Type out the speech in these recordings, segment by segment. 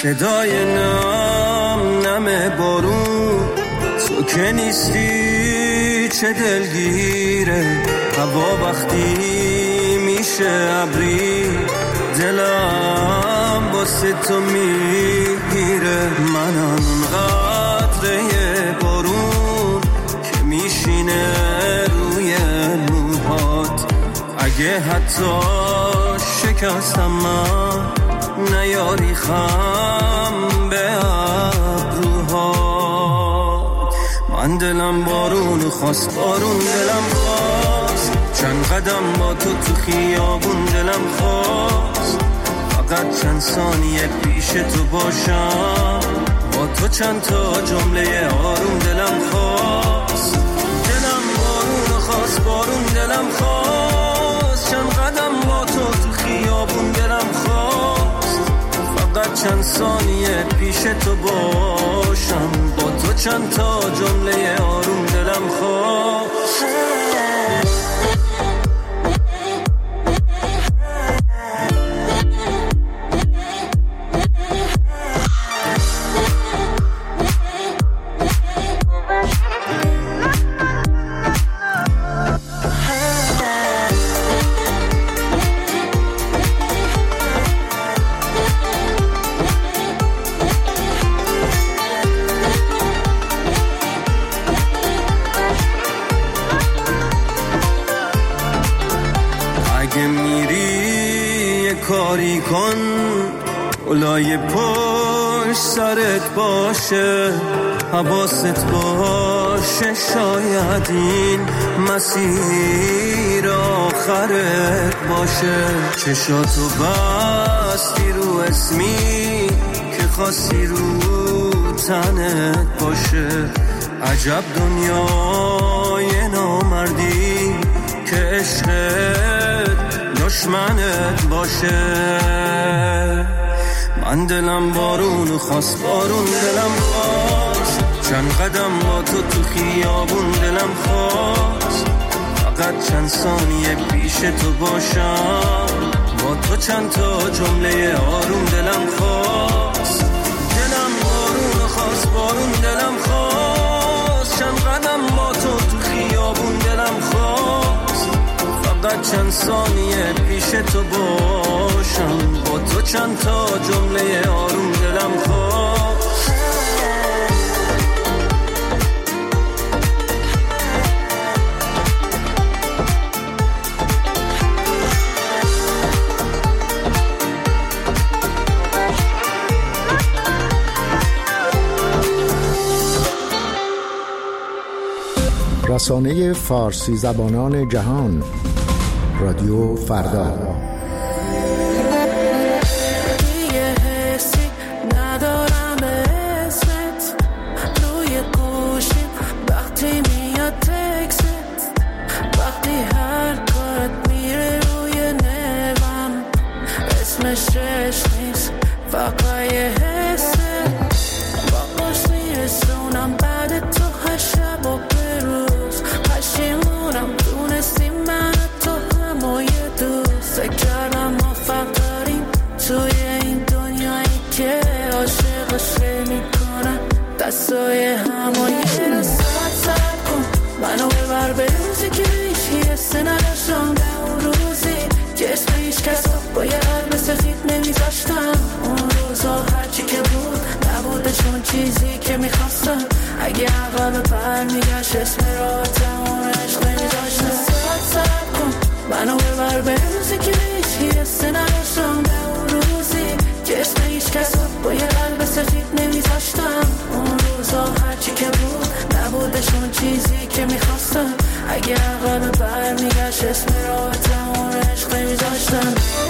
صدای نم بارون، تو که نیستی چه دلگیره. هوا وقتی میشه ابری، دلم واسه تو میگیره. منم قطره بارون که میشینه روی موهات. اگه حتی شکستم من، نیاری خم به ابروها. من دلم بارون خواست، بارون دلم خواست. چند قدم با تو خیابون دلم خواست. فقط چند ثانیه پیش تو باشم، با تو چند تا جمله آروم دلم خواست. دلم بارون خواست، بارون دلم خواست. چند قدم با تو خیابون دلم خواست. فقط چند ثانیه پیش تو باشم، با تو چند تا جمله آروم دلم خواست. کاری کن اولای پشت سرت باشه، حواست باشه. شاید این مسیر آخرت باشه. چشاتو بستی رو اسمی که خواستی رو تنت باشه. عجب دنیای نامردی که عشقت دشمنت باشه. من دلم بارون خواست، بارون دلم خواست. چند قدم با تو خیابون دلم خواست. فقط چند ثانیه پیش تو باشم، با تو چند تا جمله آروم دلم خواست. دلم بارون خواست، بارون دلم خواست. چند قدم با تو خیابون دلم خواست. فقط چند ثانیه پیش تو باشم، با تو چند تا جمله آروم دلم خواست. رسانه فارسی زبانان جهان، رادیو فردا. دستای همایی رو سرد کن، منو ببر به روزی که هیچ حسه نداشتم. به اون روزی که اسم هیچ کس با یه قلب سفید نمیذاشتم. اون روزا هرچی که بود نبوده چون چیزی که میخواستم. اگه عقب برمیگشت اسم راحتمون عشق نمیذاشتم. سرد کن، منو ببر به روزی که هیچ حسه نداشتم. به اون روزی که اسم هیچ کس با یه قلب سفید نمیذاشتم. اون روزا هرچی که بود نبودشون چیزی که میخواستم. اگه عقب برمیگشت اسم راحتمون عشق نمیذاشتم.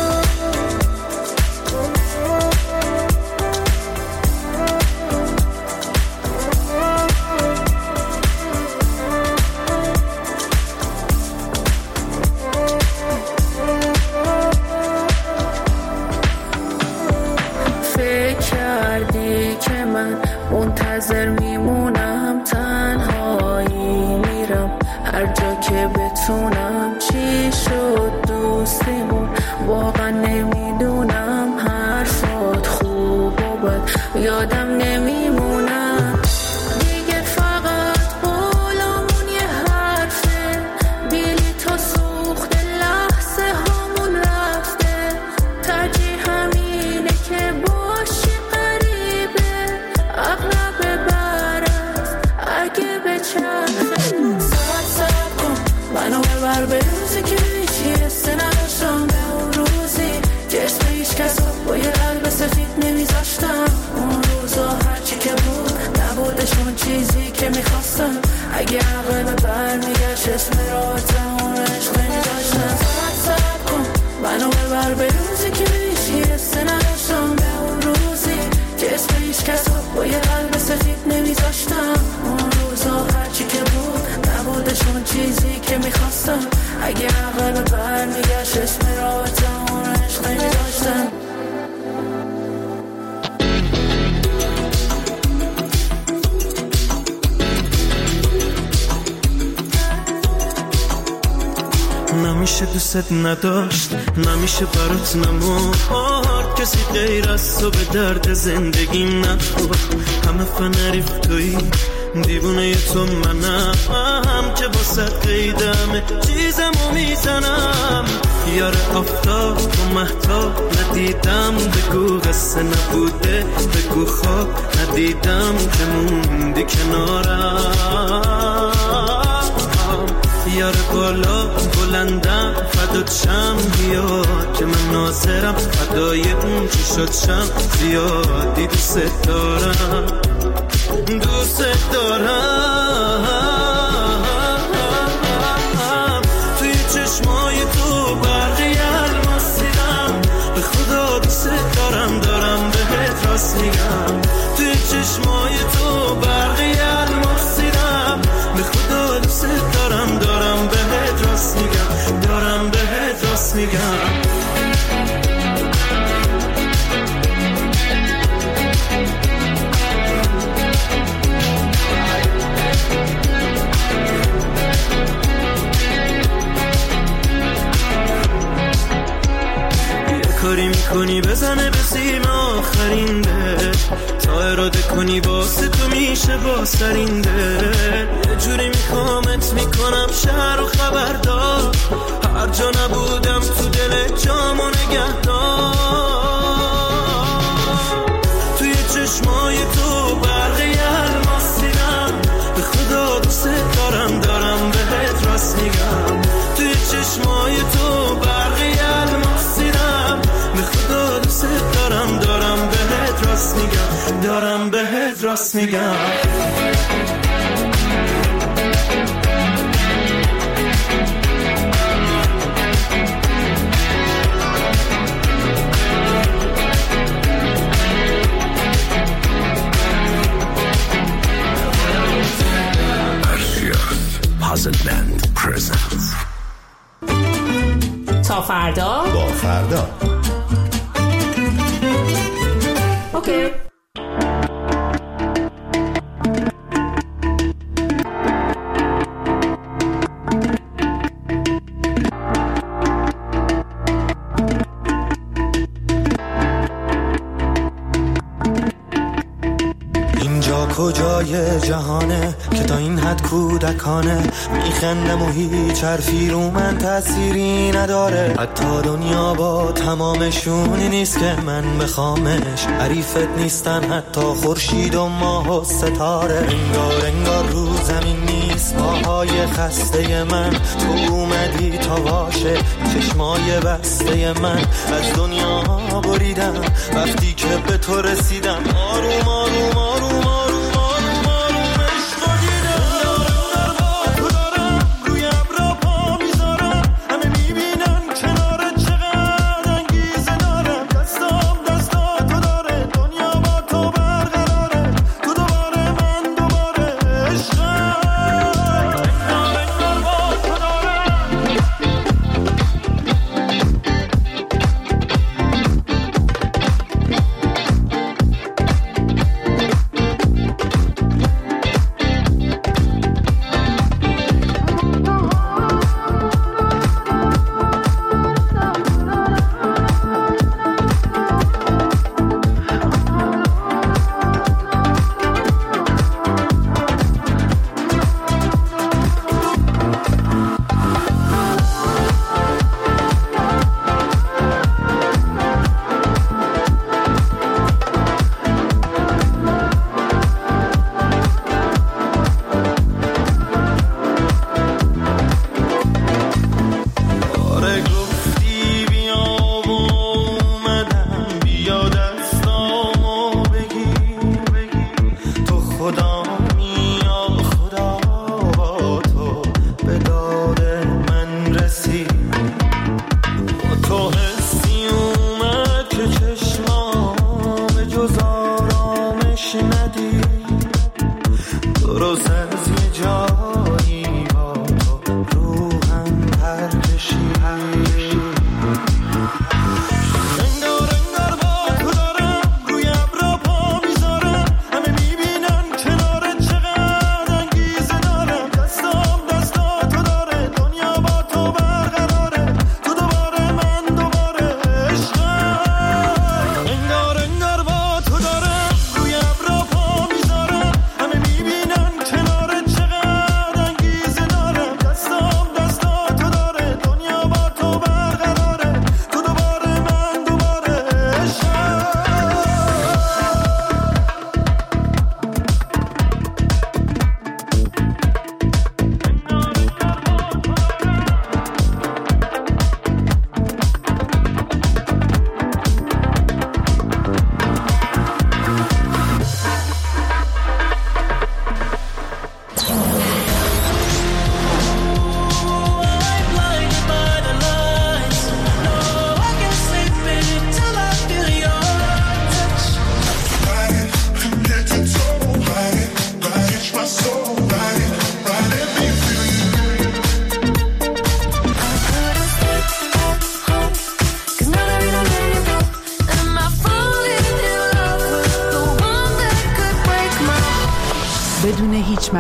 منتظر میمونم، تنهایی میرم هر جا که بتونم. چی شد دوستیمون واقعا نمیدونم. حرفات خوب و بد ببر به روزی که هیچی حس نداشتم، به اون روزی که اسم هیچ کس با یه قلب سفید نمیذاشتم. اون روزا هرچی که بود نبودشون چیزی که میخواستم. اگه عقل به برمیگشت اسم راحتم اون عشق نمیداشتم. صبر کن منو ببر به روزی که هیچی حس نداشتم، به اون روزی که اسم هیچ کس با یه قلب سفید نمیذاشتم. اون روزا هرچی که بود نبودشون چیزی که میخواستم. اگه عقل به برمیگشت اسم راحتم اون عشق نمیداشتم. نمیشه دوست نداشت، نمیشه برات نمورد، کسی غیر از تو به درد زندگیم نخورد. همه فنریف توی دیوونه تو منم که با سر قیدم چیزمو میزنم. یار آفتاب و مهتاب ندیدم، بگو قصه نبوده، بگو خواب ندیدم که موندی کنارم. یار بالا بلندم فدات شم، بیا که من ناظرم فدای اون چی شد شم. زیادی دوست دارم، دوست دارم. توی چشمای تو برقی الماس دیدم، به خدا دوست دارم، دارم بهت راست میگم. توی چشمای تو برقی الماس دیدم، به خدا دوست دارم، دارم بهت راست میگم، دارم بهت راست میگم. کاری میکنی بزنه به سیم آخرین ده، تا اراده کنی واسه تو میشه با سرین ده. یه جوری میخوامت میکنم شهر و خبردار، هر جا نبودم تو دل جامو نگهدار. توی چشمای تو برقی الماس دیدم، به خدا دوست دارم، دارم بهت راست میگم. توی چشمای تو برقی الماس دیدم، به خدا دوست دارم، دارم بهت راست میگم، دارم بهت راست میگم. Puzzle Band presents تا فردا با فردا. اوکی. کجای جهانه که تا این حد کودکانه میخندم و هیچ حرفی رو من تأثیری نداره. حتی دنیا با تمامشونی نیست که من بخوامش، حریفت نیستن حتی خورشید و ماه و ستاره. انگار رو زمین نیست پاهای خسته من، تو اومدی تا باشه چشمای بسته من. از دنیا بریدم وقتی که به تو رسیدم، آروم آروم آروم آروم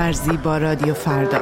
کشاورزی با رادیو فردا.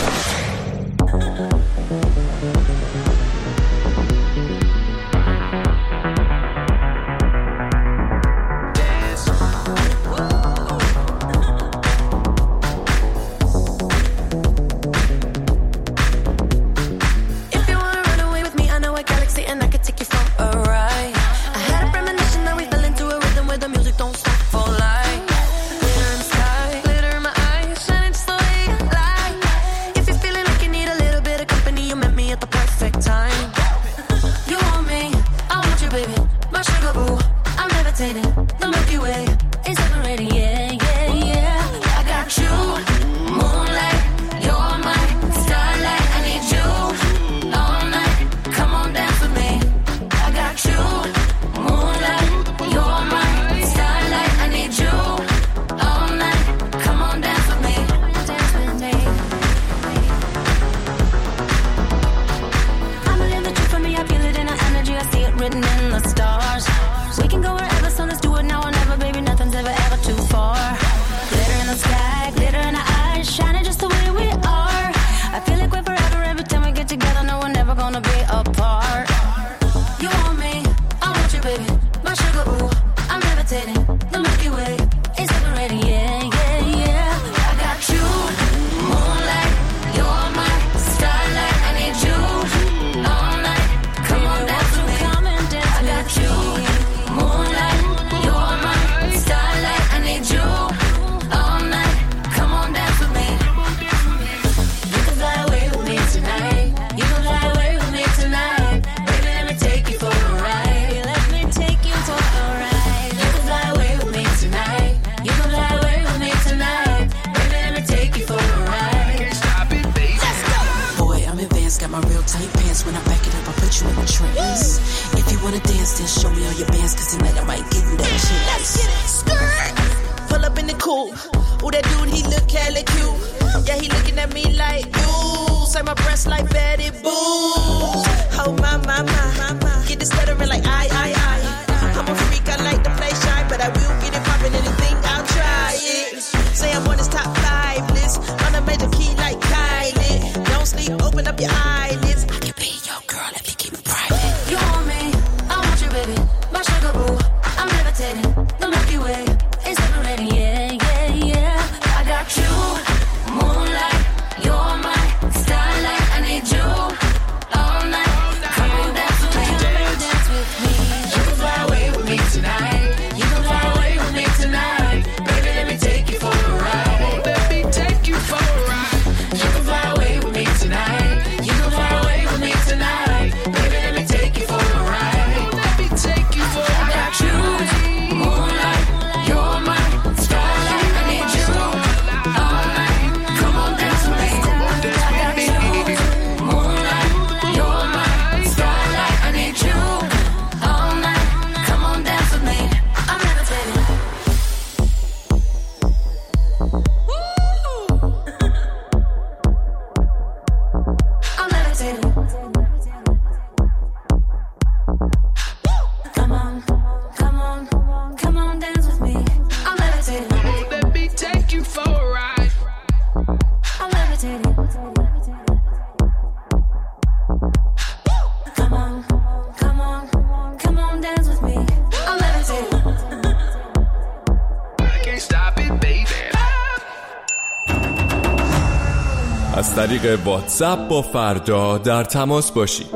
از طریق واتساپ با فردا در تماس باشید.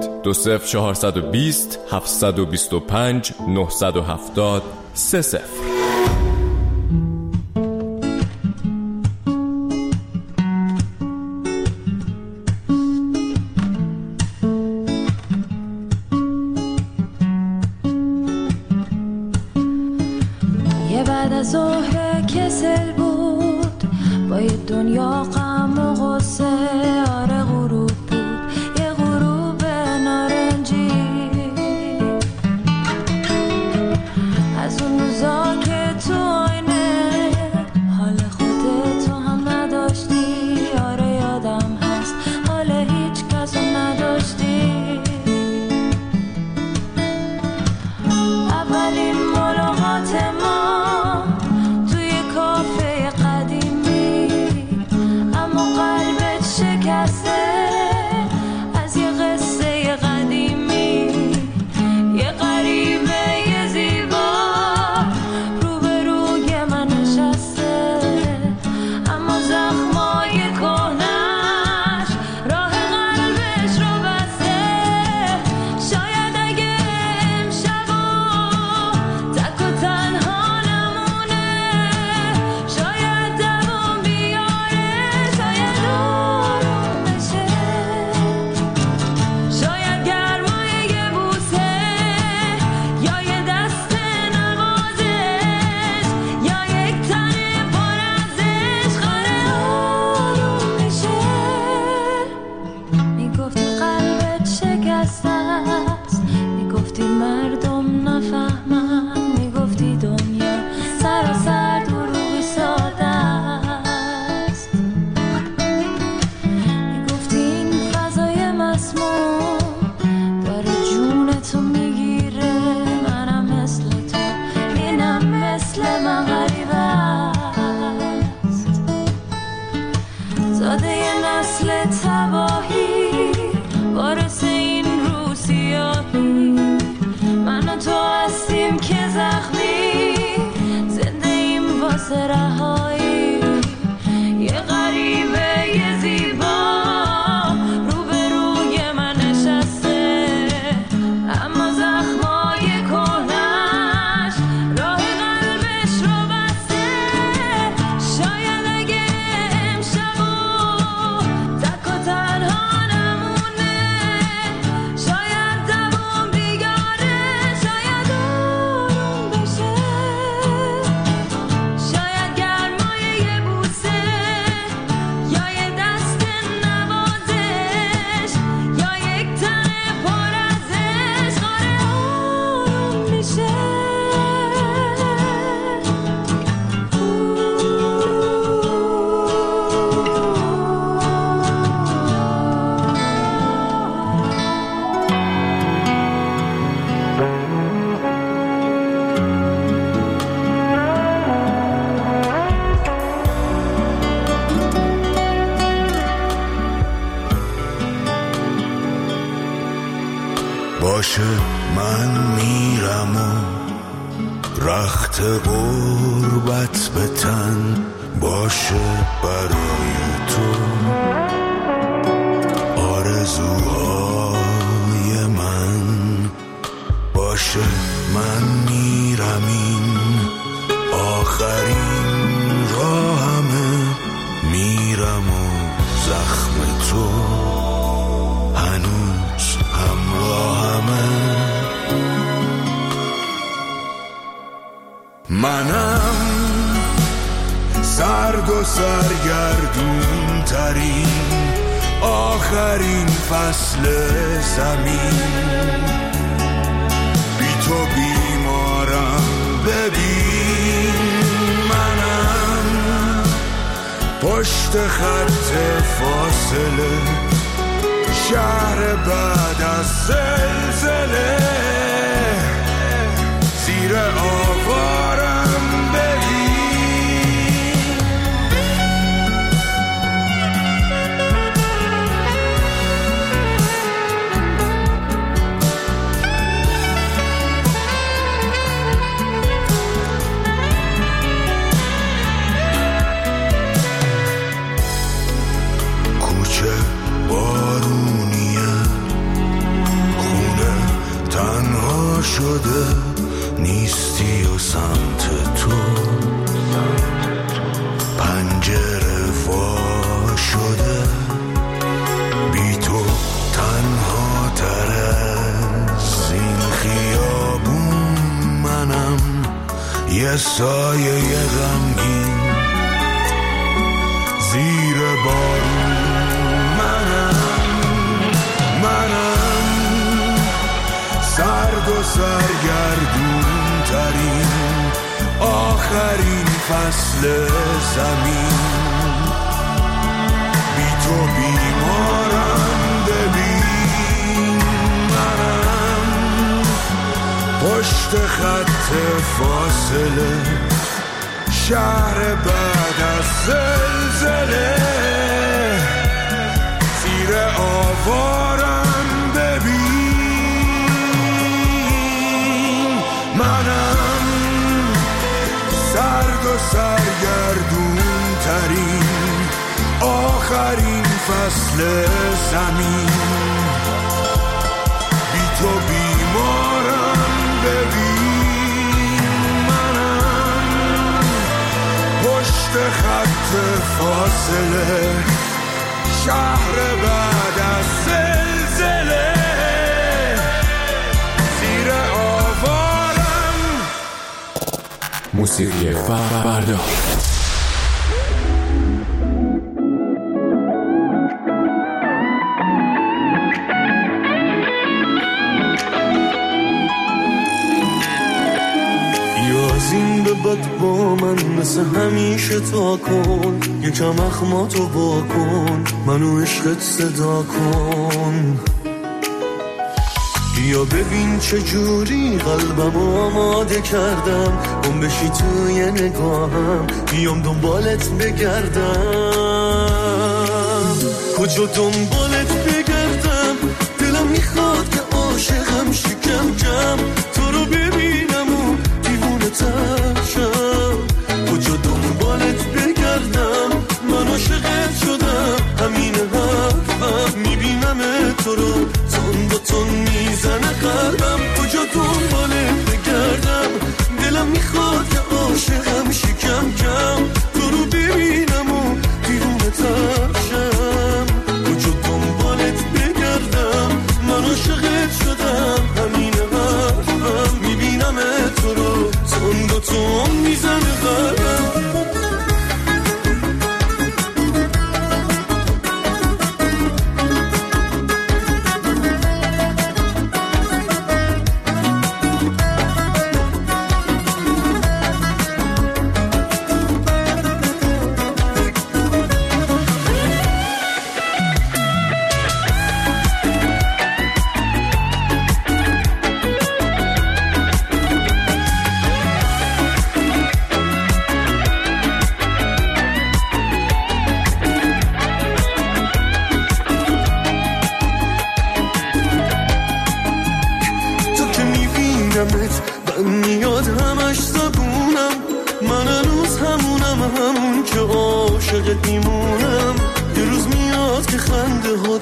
20420 725 970 30. یه بعد از ظهر کسل بود با یه دنیا غم و غصه، آره غروب بود یه غروب نارنجی، از اون روزا که تو آینه حال خودتو هم نداشتی، آره یادم هست حال هیچ کس رو نداشتی. اولین ملاقات ما توی کافه قدیمی، باشه من میرم و رخت غربت به تن باشه برای تو آرزوهای من باشه من میرم این آخرین راهمه میرم و زخم تو هنوز همراهمه منم سرد و سرگردون ترین آخرین فصل زمین بی تو بیمارم ببین منم پشت خط فاصله شهر بعد از زلزله زیر آوارم ببین کوچه بارونیه خونه تنها شده نیستی و سمت تو پنجره وا شده بی تو تنها تر از این خیابون منم یه سایه غمگین زیر بارون منم سرد و سرگردون ترین آخرین فصل زمین بی تو بیمارم ببین منم پشت خط فاصله شهر بعد از زلزله زیر آوارم ببین منم سرد و سرگردون ترین آخرین فصل زمین بی تو بیمارم ببین منم پشت خط فاصله شهر بعد از زلزله زیر آوارم موسیقی فردا یازین به بد با من مثل همیشه تا کن یکم اخماتو با کن منو عشقت صدا کن بیا ببین چجوری قلبمو آماده کردم اون بشی توی نگاهم بیام دنبالت بگردم کجا دنبالت بگردم دلم میخواد که عاشقم شکم کم تو رو ببینم و دیوونه تر شم کجا دنبالت بگردم من عاشقت شدم همین حرفم میبینم تو رو تون با تون میزنه قلبم کجا دنبالت بگردم دلم میخواد که عاشقم شکم کم تو رو ببینم و دیوونه تر شم کجا دنبالت بگردم من عاشقت شدم همین حرفم میبینم تو رو تون با تون میزنه قلبم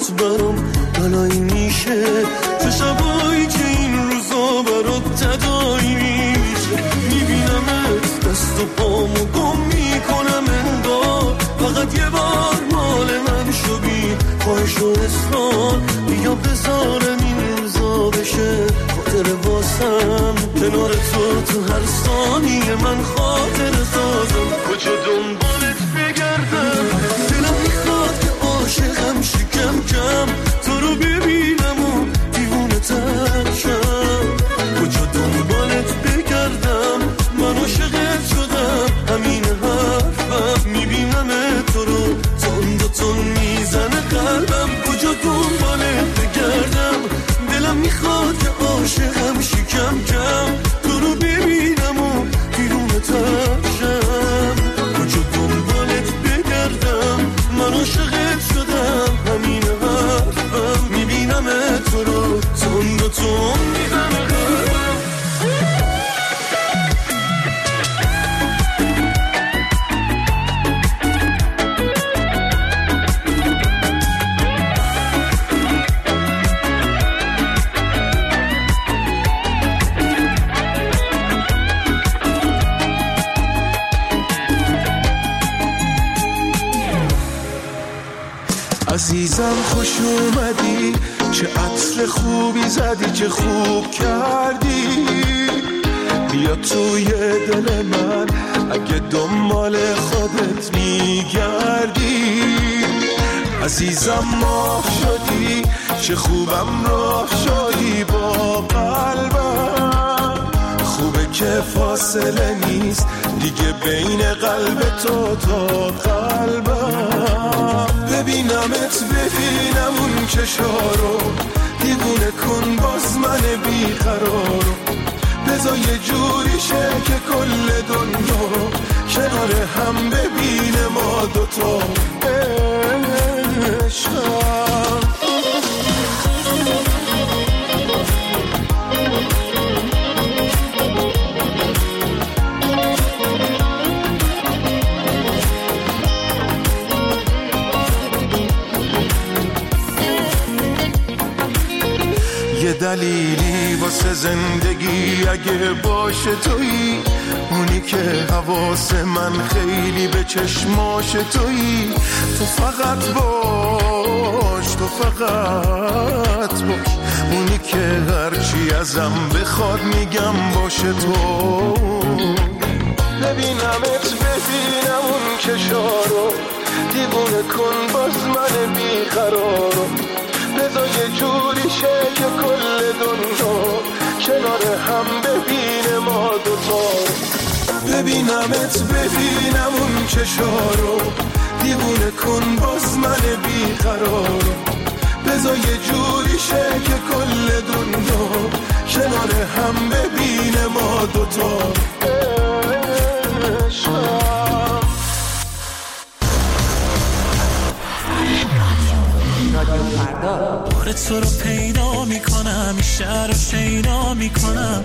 برات برام بلایی میشه، چه شبایی که این روزا برات تدایی میشه. میبینمت دست و پامو گم میکنم انگار فقط یه بار مال من شو بی خواهش و اصرار. بیا بذارم این روزا بشه خاطر واسم، کنار تو هر ثانیه من خاطر سازم. کجا دنبالت بگردم، دلم میخواد که عاشقم شکم کم تو رو ببینم و دیوونه تر شم. کجا دنبالت بگردم، من عاشقت شدم همین حرفم. میبینم تو رو تند و تند میزنه قلبم. کجا دنبالت بگردم، دلم میخواد که عاشقم شکم کم تو رو ببینم و دیوونه تر شم. کجا دنبالت بگردم، من عاشقت شدم همین حرفم. میبینم تو رو تند و تند میزنه قلبم. عزیزم خوش اومدی، چه عطر خوبی زدی، چه خوب کردی. بیا توی دل من اگه دنبال خودت میگردی. عزیزم ماه شدی، چه خوبم راه شدی با قلبم. خوبه که فاصله نیست دیگه بین قلب تو تا قلبم. ببینمت ببینم اون چشارو، دیوونه کن باز من بیقرارو. بذار یه جوری شه که کل دنیا کنار هم ببینه ما دوتا عشقم. یه دلیلی واسه زندگی اگه باشه تویی، اونی که حواس من خیلی به چشماش تویی. تو فقط باش، تو فقط باش، اونی که هرچی ازم بخواد میگم باشه تو. ببینمت ببینم اون چشارو، دیوونه کن باز من بیقرارو. بذار یه جوری شه که کل دنیا کنار هم ببینه ما دوتا. ببینمت ببینم اون چشارو، دیوونه کن باز من بیقرارو. بذار یه جوری شه که کل دنیا کنار هم ببینه ما دوتا عشقم. بار تو رو پیدا میکنم، این شهر رو شیدا میکنم.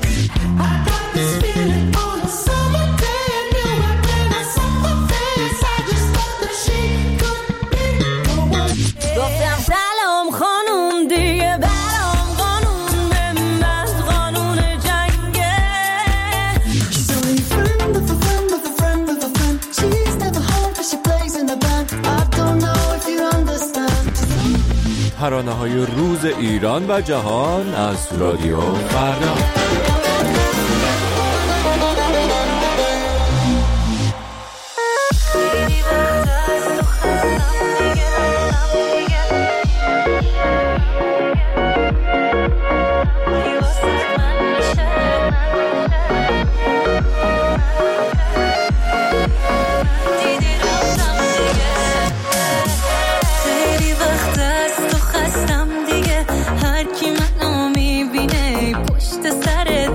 گفتم سلام خانوم دیگه برام قانون بند قانون جنگه. She's only a friend of a friend of a friend of a friend. She's never home but she plays in the band. I don't know if you understand. ترانه‌های روز ایران و جهان از رادیو فردا. هر کی منو میبینه پشت سرت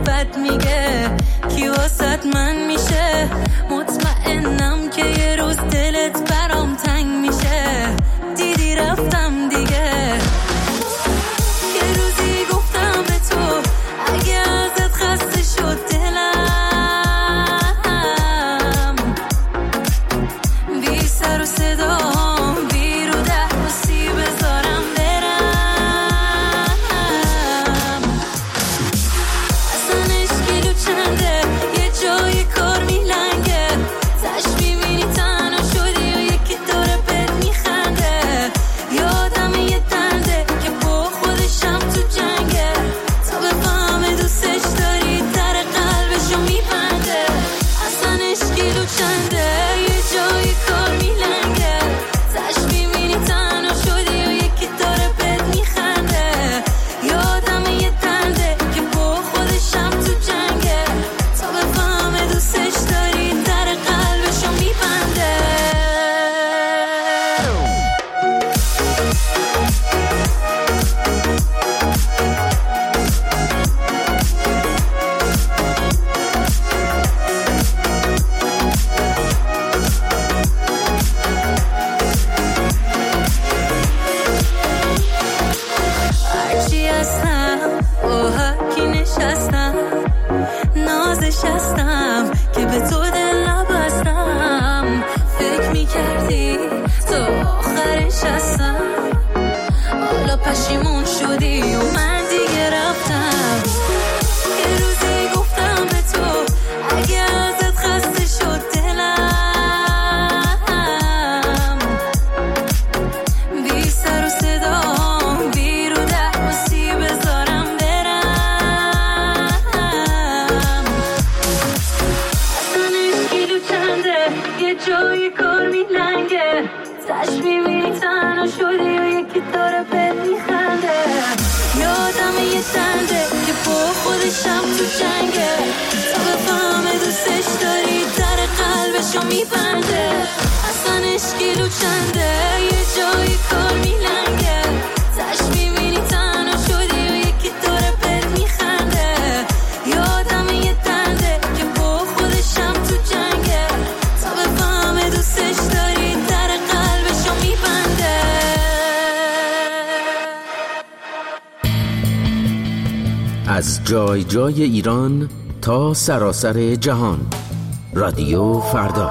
خودشم تو جنگه تا بفهمه دوستش داری در قلبشو میبنده اصلا اشکیلو چنده یه جایی کار میلنگه تش میبینی تنها شدی و یکی داره بهت میخنده یادم یه دنده که با خودشم تو جنگه تا بفهمه دوستش داری در قلبشو میبنده. از جای جای ایران تا سراسر جهان، رادیو فردا.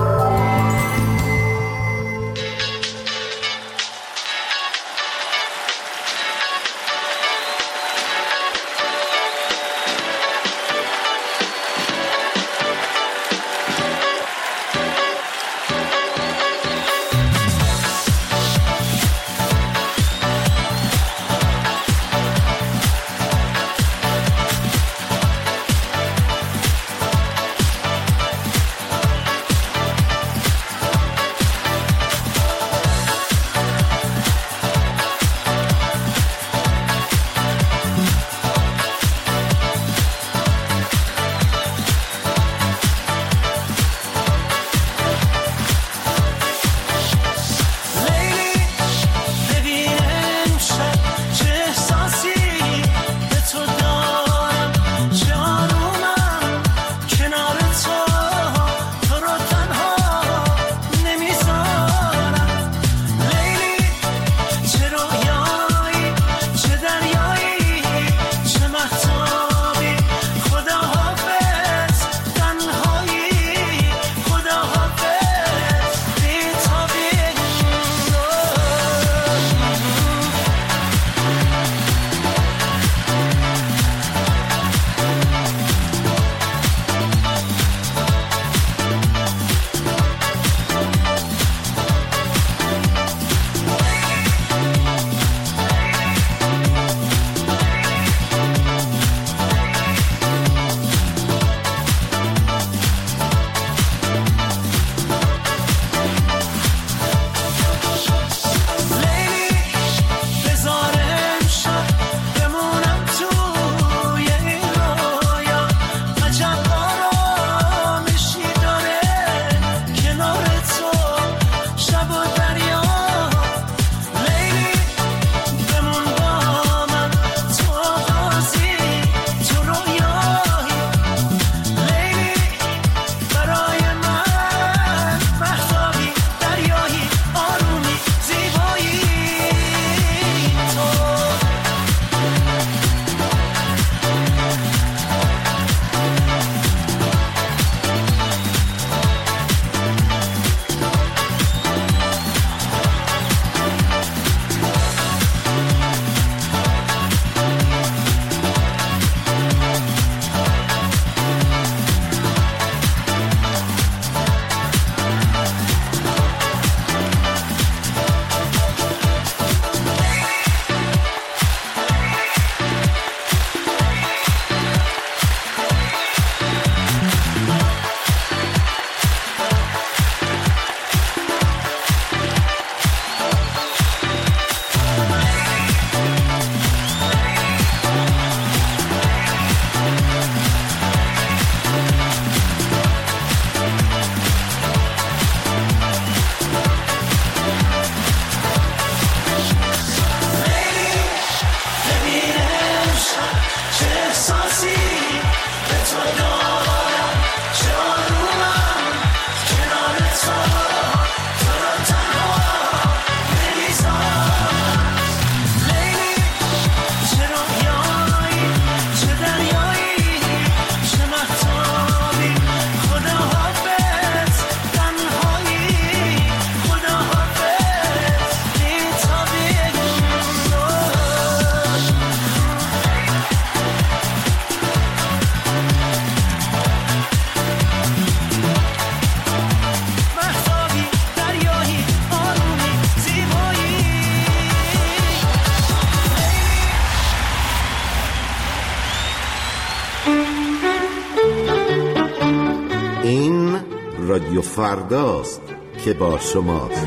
رادیو فرداست که با شماست.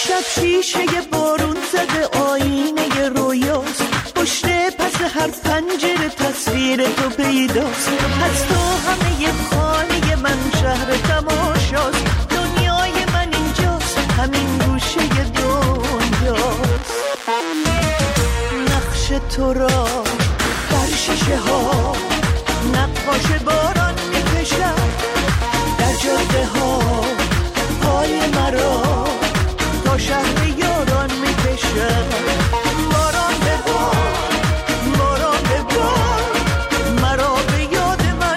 شب شیشه بارون زده آینه رویاست، پشت پس هر پنجره تصویر تو پیداست. از تو همه خانه من شهر تماشاست، دنیای من اینجاست، همین گوشه دنیاست. نقش تو را بر شیشه ها نقاش باران میکشد، در جاده ها پای مرا تا شهر یاران میکشد. باران به بار، باران به بار، مرا به یاد من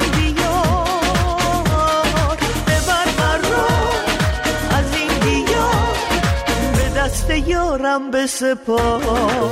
بیار. ببر مرا از این دیار، به دست یارم بسپار.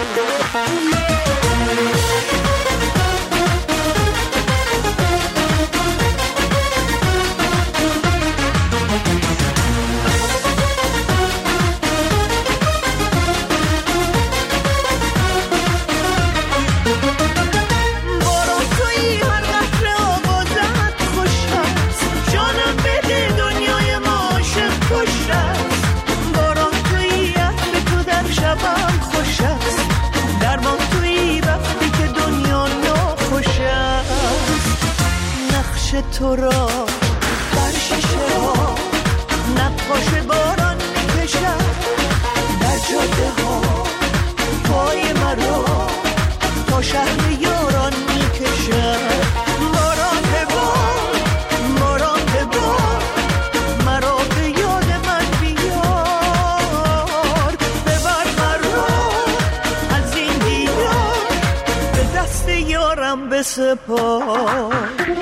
تو را بر شیشه ها نقاش باران میکشد، در جاده ها پای مرا تا شهر یاران میکشد. باران به بار، باران به بار، مرا به یاد من بیار. ببر مرا از این دیار، به دست یارم بسپار.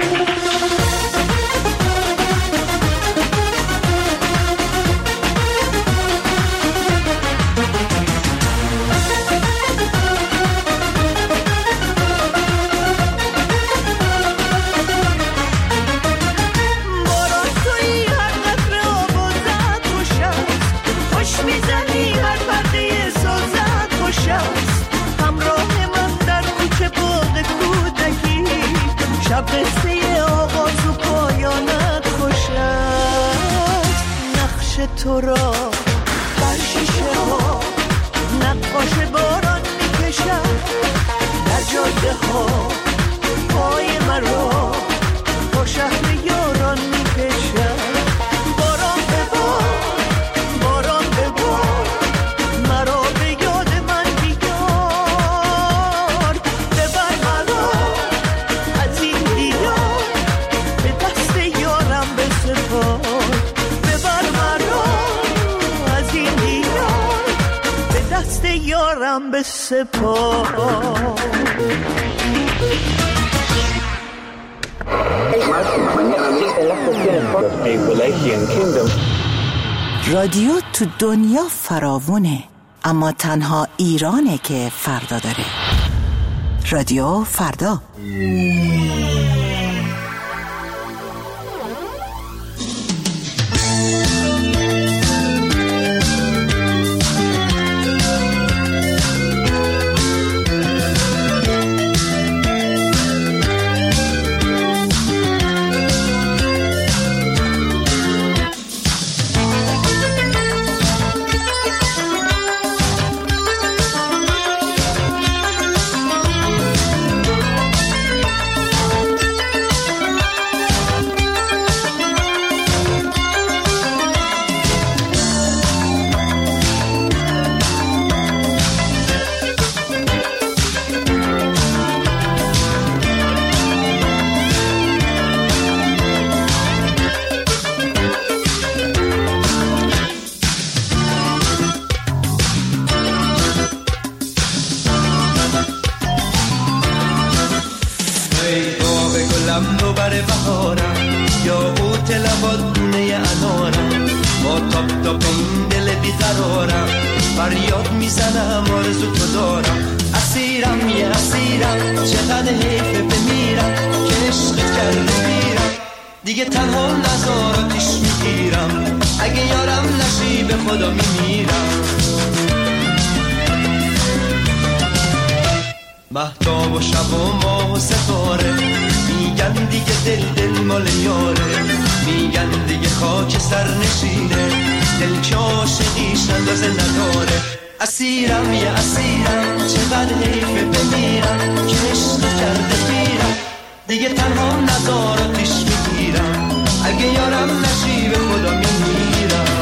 شب قصه آغاز و پایانت خوش است. نقش تو را بر شیشه ها نقاش باران میکشد، در جاده ها پای مرا تا شهر یاران میکشد. باران به بار، باران به بار، مرا به یاد من بیار. ببر مرا از این دیار، به دست یارم بسپار. ببر مرا از این دیار، به دست یارم بسپار. رادیو تو دنیا فراوونه، اما تنها ایرانه که فردا داره. رادیو فردا. فریاد میزنم آرزو تو دارم، اسیرم یه اسیرم، چقدر حیفه بمیرم که عشقت کرده میرم، دیگه تنها نزاراتیش میگیرم، اگه یارم نشی به خدا میمیرم. مهتاب و شب و ماه و ستاره میگن دیگه دل مال یاره، میگن دیگه خاک سر نشینه، پلک عاشقیش اندازه نداره. اسیرم یه اسیرم چقدر حیفه بمیرم که عشق کرده پیرم دیگه تنها نزارتش میگیرم اگه یارم نشی به خدا میمیرم.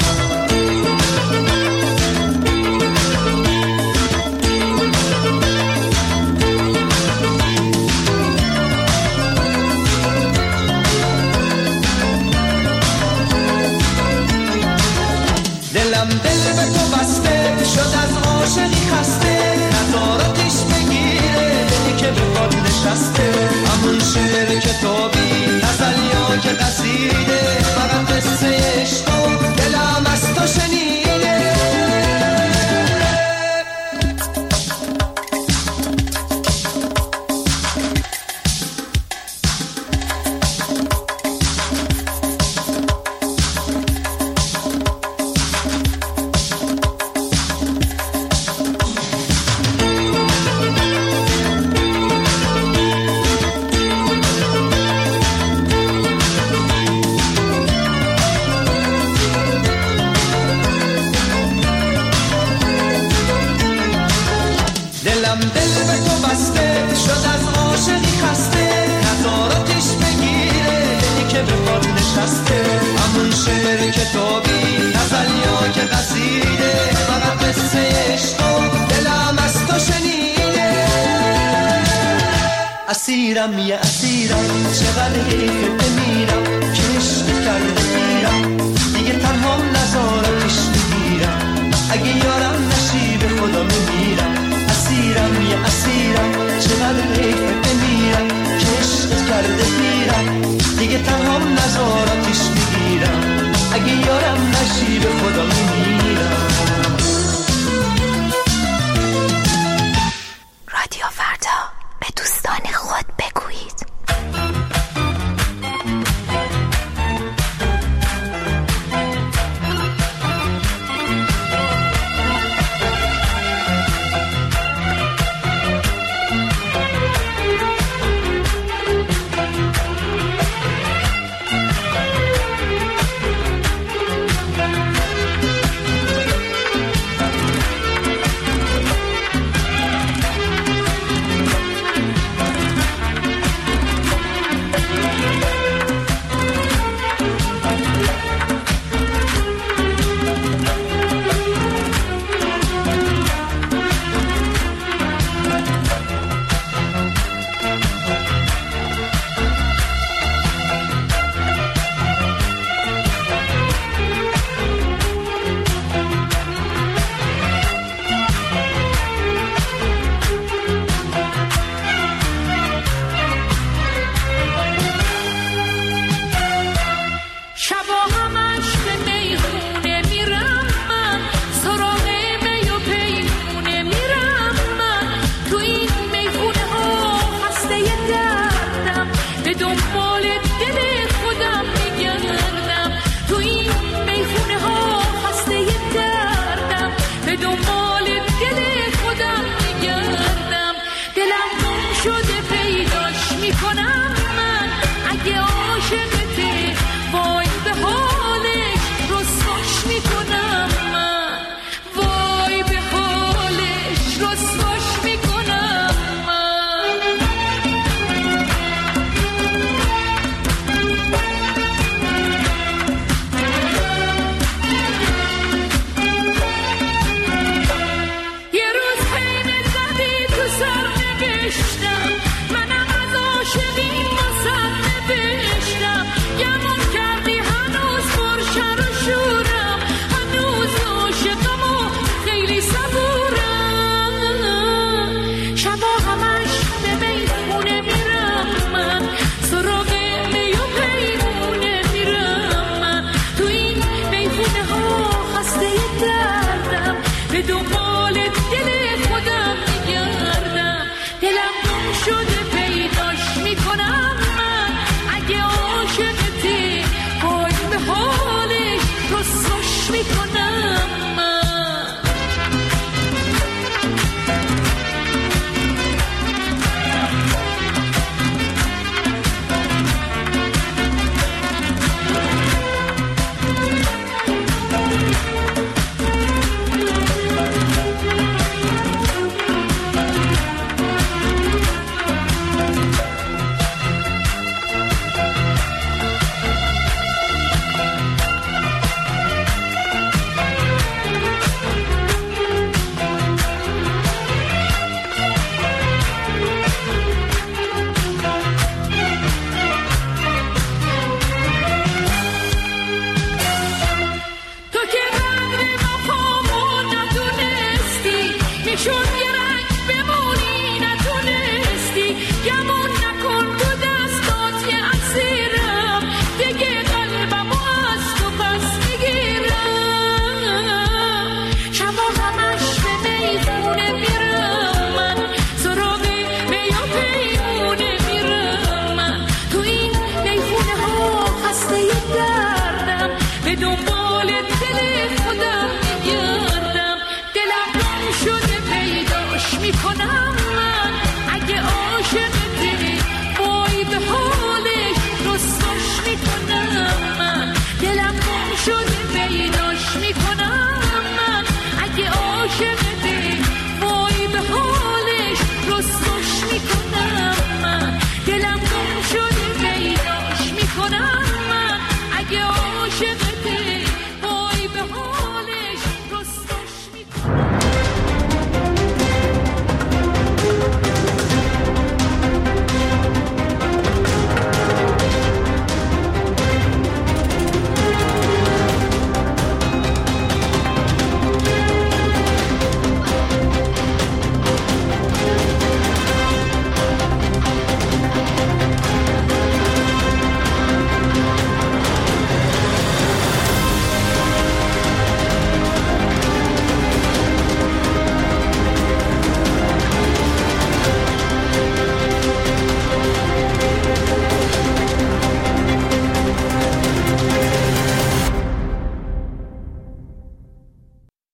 دلم دل به تو بسته شد از عاشقی خسته نزارتش بگیره دلی که به پاد نشسته همون شعر کتابی غزلیا که قصیده فقط قصه عشق و دلم از تو شنیده. دلم دل به تو بسته شد از عاشقی خسته نزارتش بگیره دلی که به پاد نشسته همون شعر کتابی غزلیا که قصیده فقط قصه عشق و دلم از تو شنیده. اسیرم یه اسیرم چقدر حیفه بمیرم که عشق کرده پیرم دیگه تنها نزارتش